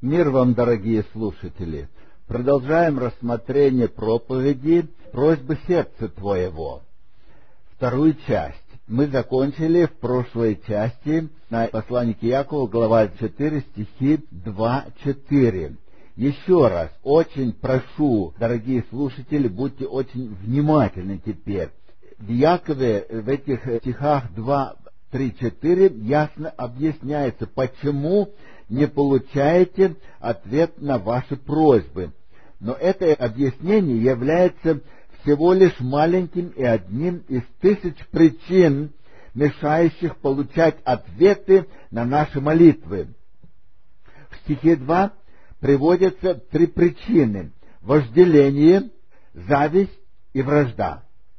Мир вам, дорогие слушатели! Продолжаем рассмотрение проповеди «Просьбы сердца твоего». Вторую часть. Мы закончили в прошлой части на послании к Иакову, глава 4, стихи 2-4. Еще раз, очень прошу, дорогие слушатели, будьте очень внимательны теперь. В Иакове, в этих стихах 2, 3, 4 ясно объясняется, почему не получаете ответ на ваши просьбы. Но это объяснение является всего лишь маленьким и одним из тысяч причин, мешающих получать ответы на наши молитвы. В стихе 2 приводятся 3 причины: вожделение, зависть и вражда.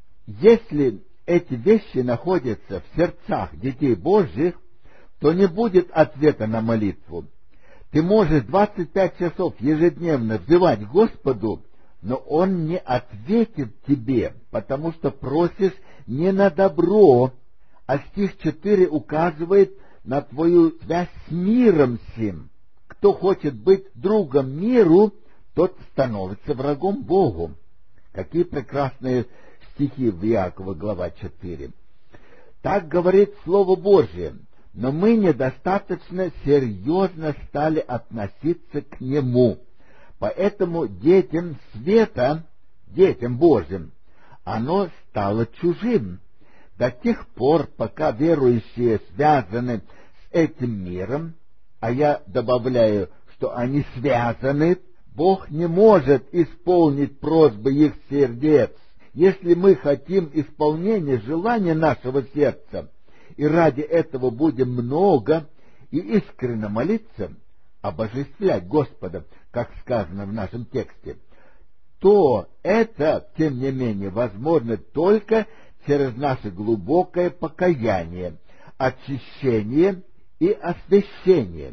Если эти вещи находятся в сердцах детей Божьих, то не будет ответа на молитву. Ты можешь 25 часов ежедневно взывать Господу, но Он не ответит тебе, потому что просишь не на добро, а стих 4 указывает на твою связь с миром сим. Кто хочет быть другом миру, тот становится врагом Богу. Какие прекрасные стихи в Иакова, глава 4. Так говорит Слово Божие, но мы недостаточно серьезно стали относиться к Нему. Поэтому детям света, детям Божьим, оно стало чужим. До тех пор, пока верующие связаны с этим миром, а я добавляю, что они связаны, Бог не может исполнить просьбы их сердец. Если мы хотим исполнения желания нашего сердца, и ради этого будем много и искренне молиться, обожествлять Господа, как сказано в нашем тексте, то это, тем не менее, возможно только через наше глубокое покаяние, очищение и освящение.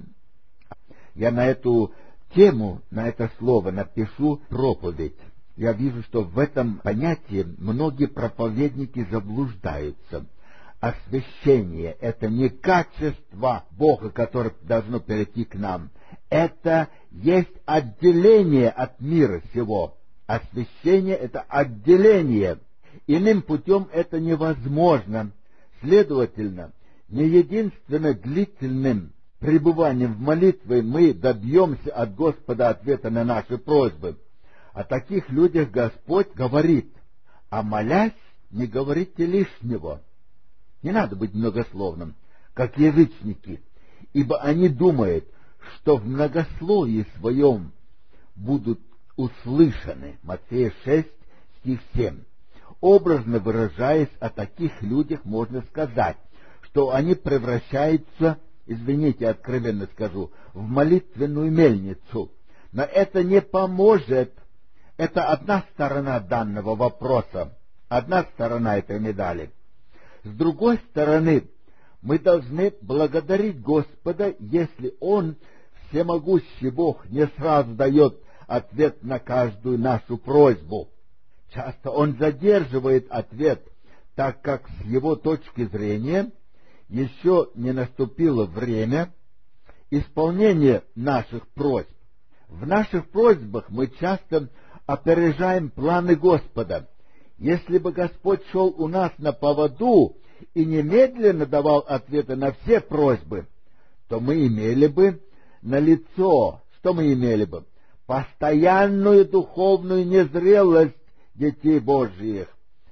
Я на эту тему, на это слово напишу проповедь. Я вижу, что в этом понятии многие проповедники заблуждаются. Освящение — это не качество Бога, которое должно перейти к нам. Это есть отделение от мира сего. Освящение — это отделение. Иным путем это невозможно. Следовательно, не единственно длительным пребыванием в молитве мы добьемся от Господа ответа на наши просьбы. О таких людях Господь говорит: а молясь, не говорите лишнего. Не надо быть многословным, как язычники, ибо они думают, что в многословии своем будут услышаны. Матфея 6, стих 7. Образно выражаясь, о таких людях можно сказать, что они превращаются, извините, откровенно скажу, в молитвенную мельницу. Но это не поможет. Это одна сторона данного вопроса, одна сторона этой медали. С другой стороны, мы должны благодарить Господа, если Он, всемогущий Бог, не сразу дает ответ на каждую нашу просьбу. Часто Он задерживает ответ, так как с Его точки зрения еще не наступило время исполнения наших просьб. В наших просьбах мы часто опережаем планы Господа. Если бы Господь шел у нас на поводу и немедленно давал ответы на все просьбы, то мы имели бы налицо, что мы имели бы? Постоянную духовную незрелость детей Божьих,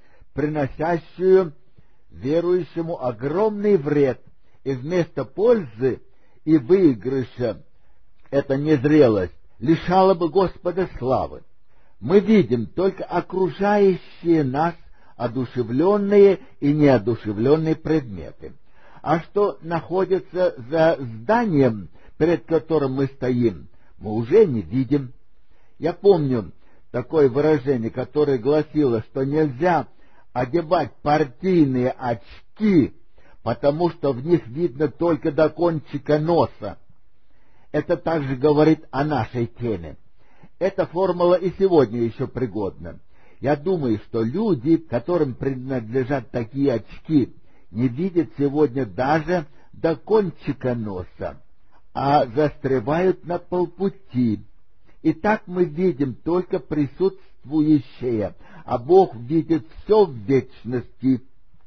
приносящую верующему огромный вред, и вместо пользы и выигрыша эта незрелость лишала бы Господа славы. Мы видим только окружающие нас одушевленные и неодушевленные предметы. А что находится за зданием, перед которым мы стоим, мы уже не видим. Я помню такое выражение, которое гласило, что нельзя одевать партийные очки, потому что в них видно только до кончика носа. Это также говорит о нашей теме. Эта формула и сегодня еще пригодна. Я думаю, что люди, которым принадлежат такие очки, не видят сегодня даже до кончика носа. а застревают на полпути. И так мы видим только присутствующее, а Бог видит все в вечности.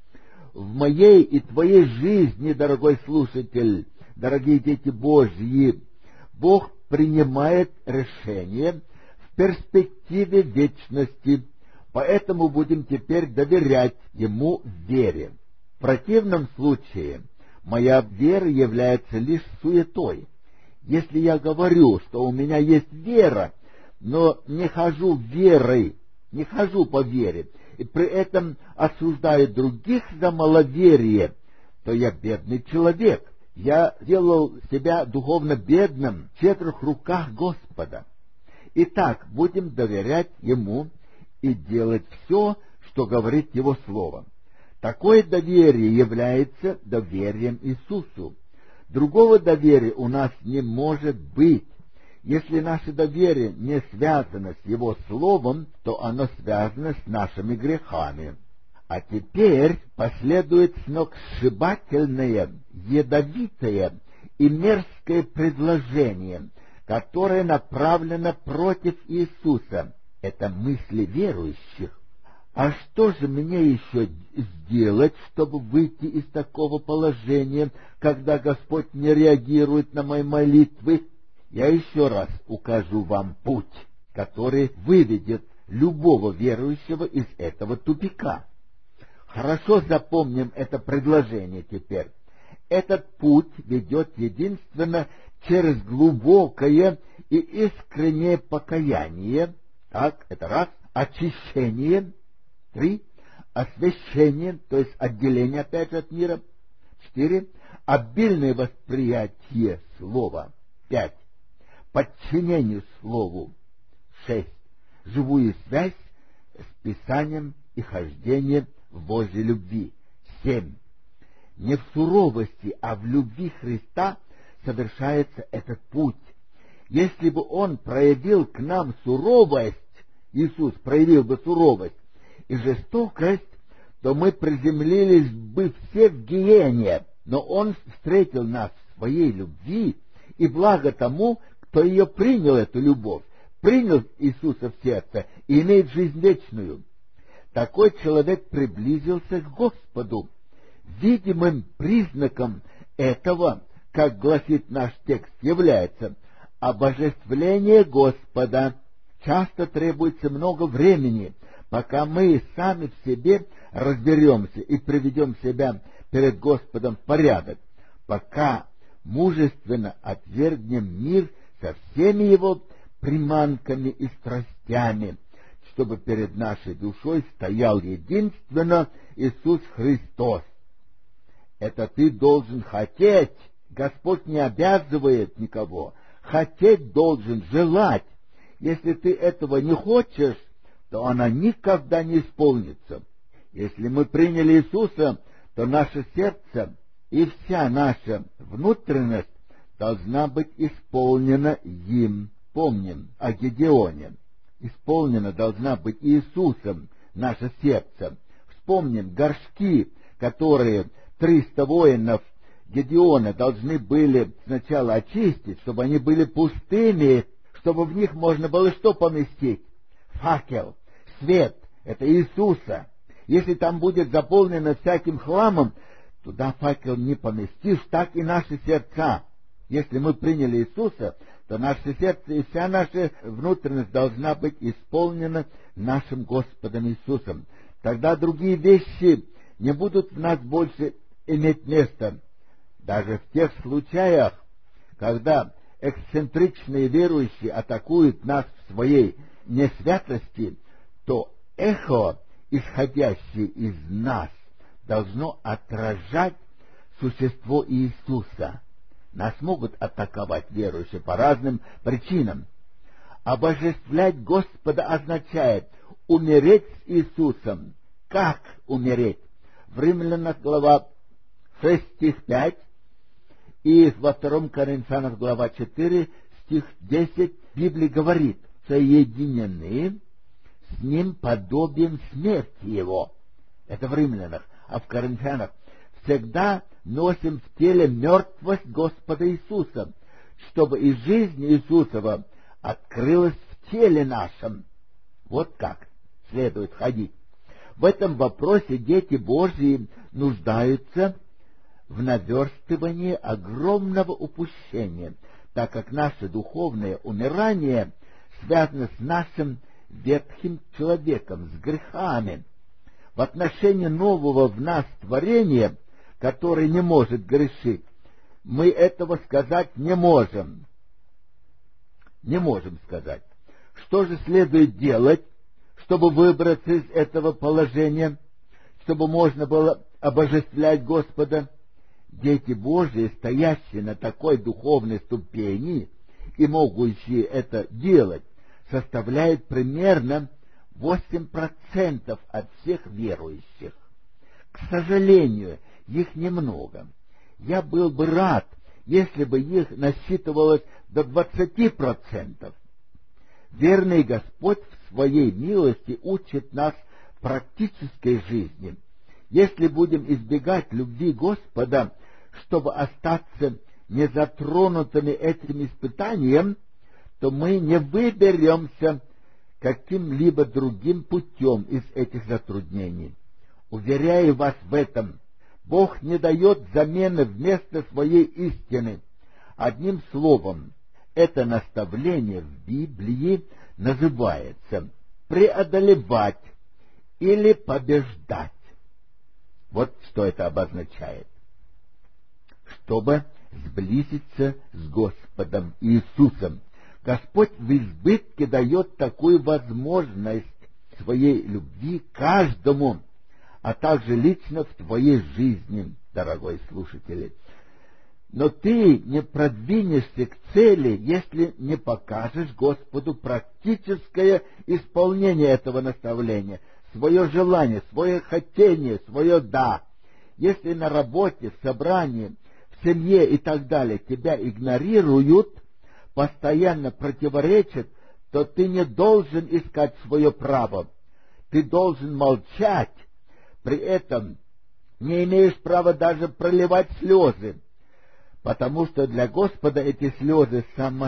В моей и твоей жизни, дорогой слушатель, дорогие дети Божьи, Бог принимает решение в перспективе вечности, поэтому будем теперь доверять Ему в вере. В противном случае моя вера является лишь суетой. Если я говорю, что у меня есть вера, но не хожу верой, не хожу по вере, и при этом осуждаю других за маловерие, то я бедный человек. Я делал себя духовно бедным в щедрых руках Господа. Итак, будем доверять Ему и делать все, что говорит Его Слово. Такое доверие является доверием Иисусу. Другого доверия у нас не может быть. Если наше доверие не связано с Его Словом, то оно связано с нашими грехами. А теперь последует сногсшибательное, ядовитое и мерзкое предложение, которое направлено против Иисуса. Это мысли верующих. А что же мне еще сделать, чтобы выйти из такого положения, когда Господь не реагирует на мои молитвы? Я еще раз укажу вам путь, который выведет любого верующего из этого тупика. Хорошо запомним это предложение теперь. Этот путь ведет единственно через глубокое и искреннее покаяние. Так, это раз. Очищение. 3. Освящение, то есть отделение опять же от мира. 4. Обильное восприятие слова. 5. Подчинение слову. 6. Живую связь с Писанием и хождение в Божьей любви. 7. Не в суровости, а в любви Христа совершается этот путь. Если бы Он проявил к нам суровость, Иисус проявил бы суровость и жестокость, то мы приземлились бы все в гиене, но Он встретил нас в своей любви, и благо тому, кто ее принял, эту любовь, принял Иисуса в сердце и имеет жизнь вечную. Такой человек приблизился к Господу. Видимым признаком этого, как гласит наш текст, является обожествление Господа. Часто требуется много времени, пока мы сами в себе разберемся и приведем себя перед Господом в порядок, пока мужественно отвергнем мир со всеми его приманками и страстями, чтобы перед нашей душой стоял единственно Иисус Христос. Это ты должен хотеть. Господь не обязывает никого. Хотеть должен, желать. Если ты этого не хочешь, то она никогда не исполнится. Если мы приняли Иисуса, то наше сердце и вся наша внутренность должна быть исполнена им. Помним о Гедеоне. Исполнена должна быть Иисусом наше сердце. Вспомним горшки, которые 300 воинов Гедеона должны были сначала очистить, чтобы они были пустыми, чтобы в них можно было что поместить? Факел, свет, это Иисуса. Если там будет заполнено всяким хламом, туда факел не поместишь, так и наши сердца. Если мы приняли Иисуса, то наше сердце и вся наша внутренность должна быть исполнена нашим Господом Иисусом. Тогда другие вещи не будут в нас больше иметь места. Даже в тех случаях, когда эксцентричные верующие атакуют нас в своей несвятости, то эхо, исходящее из нас, должно отражать существо Иисуса. Нас могут атаковать верующие по разным причинам. Обожествлять Господа означает умереть с Иисусом. Как умереть? В Римлянах глава 6 стих 5 и во 2 Коринфянах глава 4 стих 10 в Библии говорит: соединены с Ним подобием смерти Его. Это в Римлянах. А в Коринфянах: всегда носим в теле мертвость Господа Иисуса, чтобы и жизнь Иисусова открылась в теле нашем. Вот как следует ходить. В этом вопросе дети Божьи нуждаются в наверстывании огромного упущения, так как наше духовное умирание связано с нашим ветхим человеком, с грехами. В отношении нового в нас творения, который не может грешить, мы этого сказать не можем. Не можем сказать. Что же следует делать, чтобы выбраться из этого положения, чтобы можно было обожествлять Господа? Дети Божьи, стоящие на такой духовной ступени и могущие это делать, составляют примерно 8% от всех верующих. К сожалению, их немного. Я был бы рад, если бы их насчитывалось до 20%. Верный Господь в своей милости учит нас практической жизни. Если будем избегать любви Господа, чтобы остаться незатронутыми этим испытанием, то мы не выберемся каким-либо другим путем из этих затруднений. Уверяю вас в этом, Бог не дает замены вместо своей истины. Одним словом, это наставление в Библии называется преодолевать или побеждать. Вот что это обозначает. Чтобы сблизиться с Господом Иисусом, Господь в избытке дает такую возможность своей любви каждому, а также лично в твоей жизни, дорогой слушатель. Но ты не продвинешься к цели, если не покажешь Господу практическое исполнение этого наставления, свое желание, свое хотение, свое «да». Если на работе, в собрании, в семье и так далее тебя игнорируют, постоянно противоречат, то ты не должен искать свое право. Ты должен молчать, при этом не имеешь права даже проливать слезы, потому что для Господа эти слезы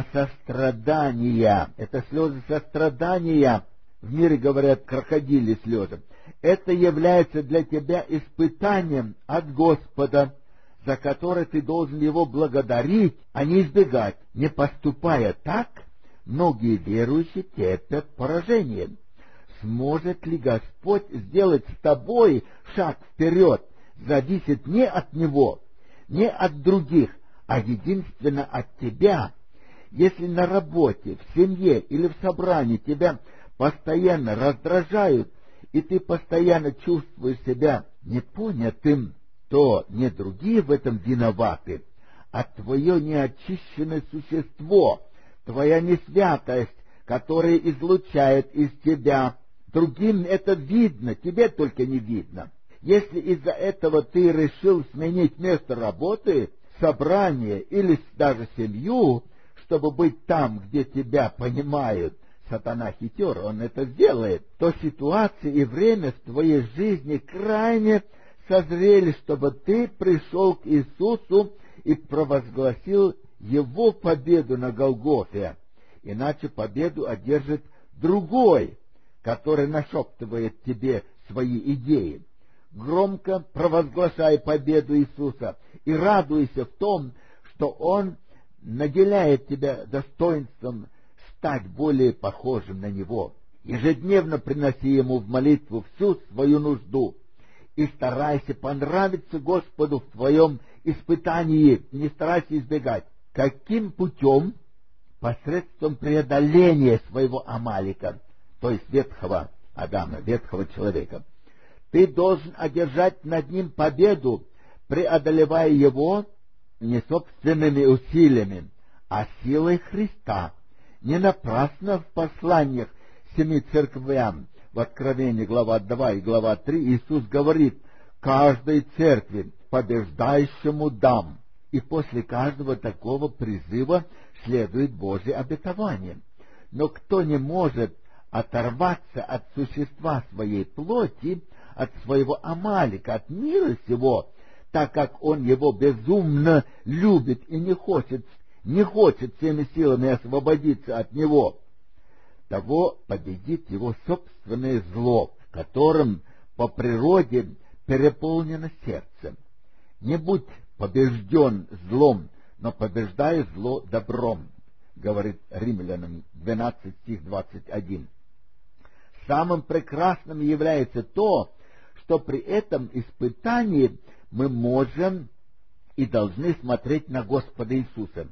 самосострадания, это слезы сострадания, в мире говорят крокодили слезы, это является для тебя испытанием от Господа, за которое ты должен Его благодарить, а не избегать. Не поступая так, многие верующие терпят поражение. Сможет ли Господь сделать с тобой шаг вперед, зависит не от Него, не от других, а единственно от тебя. Если на работе, в семье или в собрании тебя постоянно раздражают, и ты постоянно чувствуешь себя непонятым, то не другие в этом виноваты, а твое неочищенное существо, твоя несвятость, которая излучает из тебя. Другим это видно, тебе только не видно. Если из-за этого ты решил сменить место работы, собрание или даже семью, чтобы быть там, где тебя понимают, сатана хитер, он это сделает, то ситуация и время в твоей жизни крайне созрели, чтобы ты пришел к Иисусу и провозгласил Его победу на Голгофе. Иначе победу одержит другой, который нашептывает тебе свои идеи. Громко провозглашай победу Иисуса и радуйся в том, что Он наделяет тебя достоинством стать более похожим на Него. Ежедневно приноси Ему в молитву всю свою нужду и старайся понравиться Господу в твоем испытании, не старайся избегать. Каким путем? Посредством преодоления своего Амалика, то есть ветхого Адама, ветхого человека. Ты должен одержать над ним победу, преодолевая его не собственными усилиями, а силой Христа. Не напрасно в посланиях 7 церквям, в Откровении глава 2 и глава 3, Иисус говорит: «Каждой церкви побеждающему дам». И после каждого такого призыва следует Божье обетование. Но кто не может оторваться от существа своей плоти, от своего Амалика, от мира сего, так как он его безумно любит и не хочет не хочет всеми силами освободиться от него, того победит его собственное зло, которым по природе переполнено сердце. Не будь побежден злом, но побеждай зло добром, говорит Римлянам 12 стих 21. Самым прекрасным является то, что при этом испытании мы можем и должны смотреть на Господа Иисуса.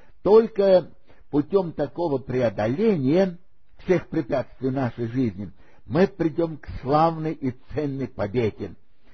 Только путем такого преодоления всех препятствий нашей жизни мы придем к славной и ценной победе,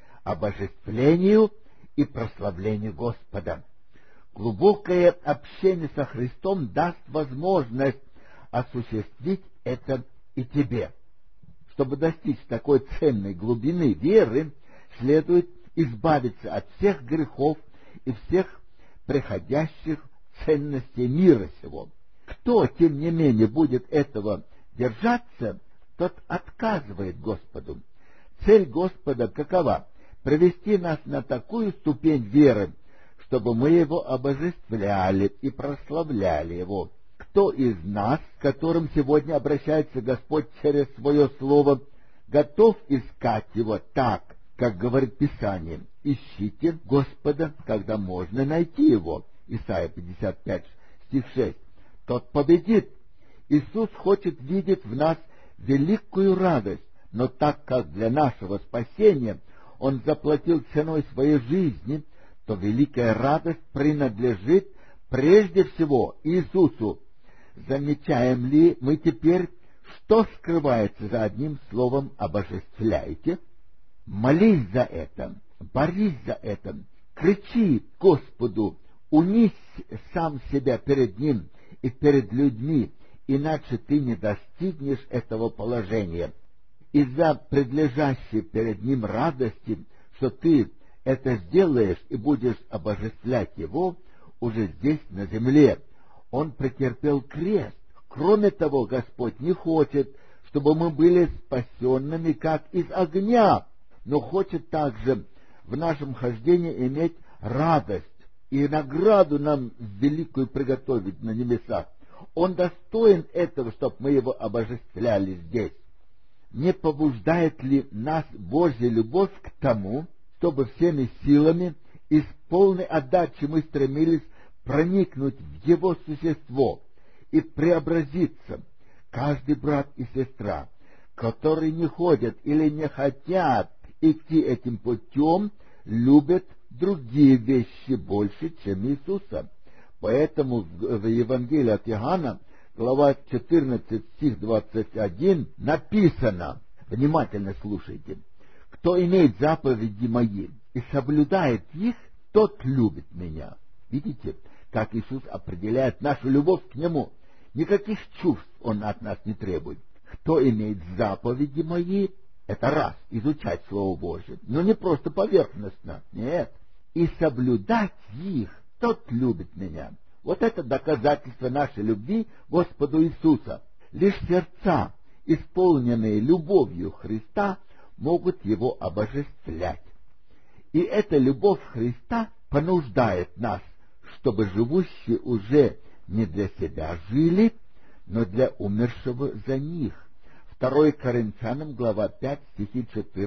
обожествлению и прославлению Господа. Глубокое общение со Христом даст возможность осуществить это и тебе. Чтобы достичь такой ценной глубины веры, следует избавиться от всех грехов и всех приходящих ценностей мира сего. Кто, тем не менее, будет этого держаться, тот отказывает Господу. Цель Господа какова? Привести нас на такую ступень веры, чтобы мы Его обожествляли и прославляли Его. Кто из нас, к которым сегодня обращается Господь через Свое Слово, готов искать Его так, как говорит Писание? Ищите Господа, когда можно найти Его. Исайя 55, стих 6. Тот победит. Иисус хочет видеть в нас великую радость, но так как для нашего спасения Он заплатил ценой своей жизни, то великая радость принадлежит прежде всего Иисусу. Замечаем ли мы теперь, что скрывается за одним словом «обожествляйте»? Молись за это, борись за это, кричи Господу, унись сам себя перед Ним и перед людьми, иначе ты не достигнешь этого положения. Из-за предлежащей перед Ним радости, что ты это сделаешь и будешь обожествлять Его уже здесь, на земле. Он претерпел крест. Кроме того, Господь не хочет, чтобы мы были спасенными, как из огня, но хочет также в нашем хождении иметь радость и награду нам великую приготовить на небесах. Он достоин этого, чтобы мы Его обожествляли здесь. Не побуждает ли нас Божья любовь к тому, чтобы всеми силами и с полной отдачей мы стремились проникнуть в Его существо и преобразиться? Каждый брат и сестра, которые не ходят или не хотят идти этим путем, любят другие вещи больше, чем Иисуса. Поэтому в Евангелии от Иоанна, глава 14, стих 21, написано, внимательно слушайте: «Кто имеет заповеди мои и соблюдает их, тот любит меня». Видите, как Иисус определяет нашу любовь к Нему. Никаких чувств Он от нас не требует. Кто имеет заповеди мои, это раз, изучать Слово Божие, но не просто поверхностно, нет. И соблюдать их, тот любит меня. Вот это доказательство нашей любви Господу Иисуса. Лишь сердца, исполненные любовью Христа, могут Его обожествлять. И эта любовь Христа понуждает нас, чтобы живущие уже не для себя жили, но для умершего за них. 2 Коринфянам, глава 5, стихи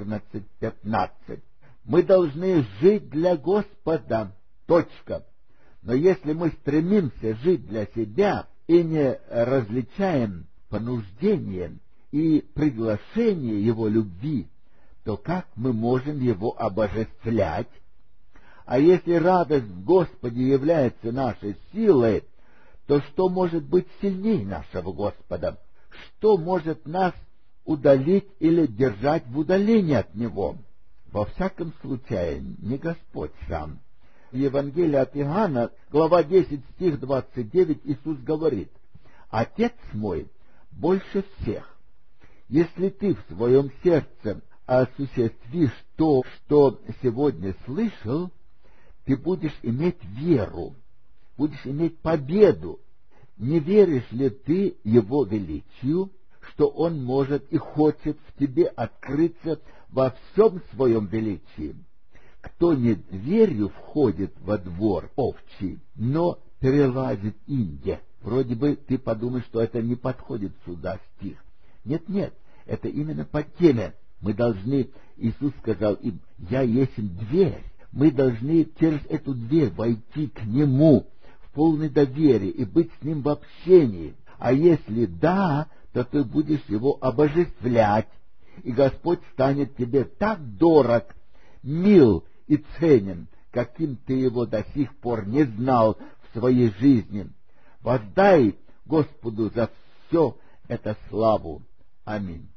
14-15. Мы должны жить для Господа. Точка. Но если мы стремимся жить для себя и не различаем понуждение и приглашение Его любви, то как мы можем Его обожествлять? А если радость в Господе является нашей силой, то что может быть сильнее нашего Господа? Что может нас удалить или держать в удалении от Него? Во всяком случае, не Господь сам. В Евангелии от Иоанна, глава 10, стих 29, Иисус говорит: «Отец мой больше всех. Если ты в своем сердце осуществишь то, что сегодня слышал, ты будешь иметь веру, будешь иметь победу. Не веришь ли ты Его величию, что Он может и хочет в тебе открыться во всем своем величии? Кто не дверью входит во двор овчий, но перелазит Инде. Вроде бы ты подумаешь, что это не подходит сюда стих. Нет, это именно по теме. Мы должны, Иисус сказал им, я есть дверь. Мы должны через эту дверь войти к Нему в полное доверие и быть с Ним в общении. А если да, то ты будешь Его обожествлять, и Господь станет тебе так дорог, мил и ценен, каким ты Его до сих пор не знал в своей жизни. Воздай Господу за все это славу. Аминь.